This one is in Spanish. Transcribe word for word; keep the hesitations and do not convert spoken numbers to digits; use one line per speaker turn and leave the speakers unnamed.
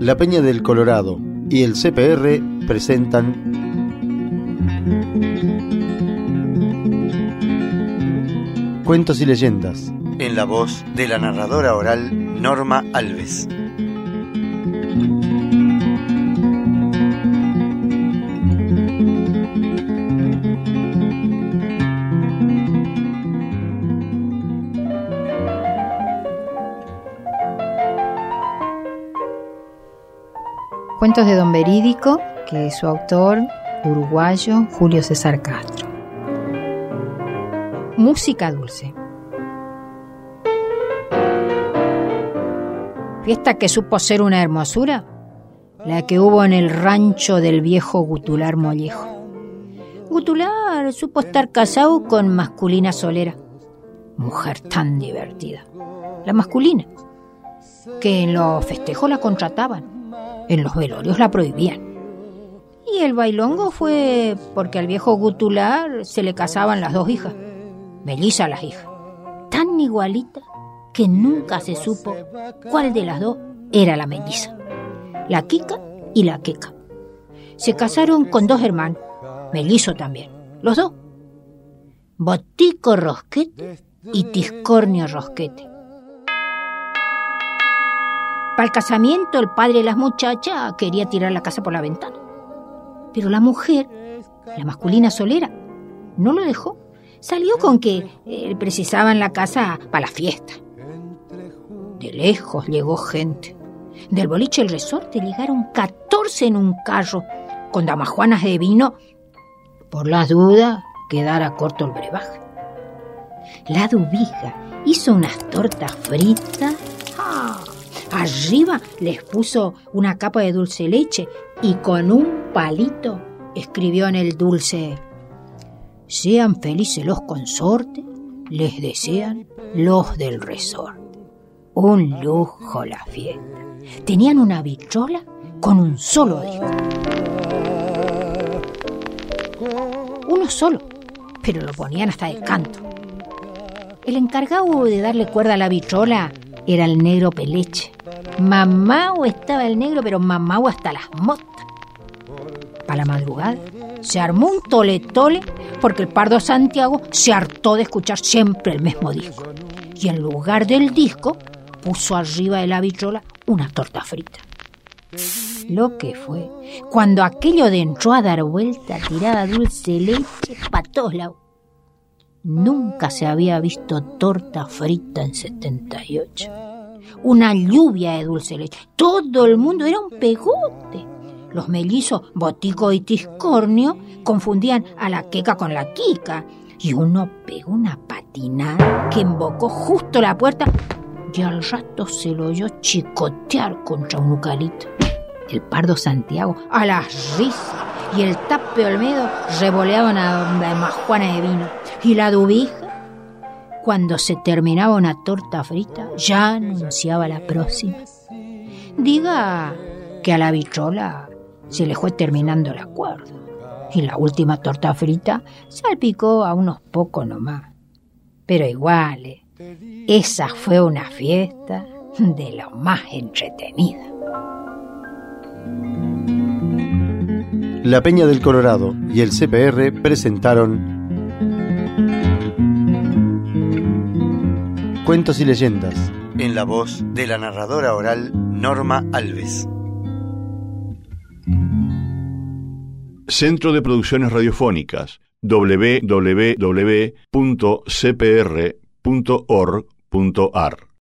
La Peña del Colorado y el C P R presentan Cuentos y leyendas, en la voz de la narradora oral Norma Alves.
Cuentos de Don Verídico, que es su autor, uruguayo Julio César Castro. Música dulce. Fiesta que supo ser una hermosura, la que hubo en el rancho del viejo Gutular Mollejo. Gutular supo estar casado con Masculina Solera, mujer tan divertida. La Masculina, que en los festejos la contrataban, en los velorios la prohibían. Y el bailongo fue porque al viejo Gutular se le casaban las dos hijas, mellizas las hijas, tan igualitas que nunca se supo cuál de las dos era la melliza, la Kika y la Queca. Se casaron con dos hermanos, mellizos también, los dos, Botico Rosquete y Tiscornio Rosquete. Para el casamiento, el padre de las muchachas quería tirar la casa por la ventana. Pero la mujer, la Masculina Solera, no lo dejó. Salió con que eh, precisaban la casa para la fiesta. De lejos llegó gente. Del boliche El Resorte llegaron catorce en un carro, con damajuanas de vino. Por las dudas, quedara corto el brebaje. La dubija hizo unas tortas fritas. ¡Ah! Arriba les puso una capa de dulce leche y con un palito escribió en el dulce: sean felices los consortes, les desean los del resorte. Un lujo la fiesta. Tenían una vitrola con un solo disco. Uno solo, pero lo ponían hasta de canto. El encargado de darle cuerda a la vitrola era el negro Peleche. Mamao estaba el negro, pero mamao hasta las motas. Para la madrugada se armó un tole tole porque el Pardo Santiago se hartó de escuchar siempre el mismo disco. Y en lugar del disco puso arriba de la vitrola una torta frita. Lo que fue, cuando aquello de entró a dar vuelta, tiraba dulce leche para todos lados. Nunca se había visto torta frita en setenta y ocho. Una lluvia de dulce leche. Todo el mundo era un pegote. Los mellizos Botico y Tiscornio confundían a la Queca con la Kika. Y uno pegó una patinada que embocó justo la puerta y al rato se lo oyó chicotear contra un eucalipto. El Pardo Santiago a las risas y el Tape Olmedo revoleaban a la majuana de vino. Y la dubija, cuando se terminaba una torta frita, ya anunciaba la próxima. Diga que a la vitrola se le fue terminando el acuerdo. Y la última torta frita salpicó a unos pocos nomás. Pero igual, eh, esa fue una fiesta de lo más entretenida.
La Peña del Colorado y el C P R presentaron Cuentos y leyendas, en la voz de la narradora oral Norma Alves.
Centro de Producciones Radiofónicas, doble u doble u doble u punto c p r punto org punto a r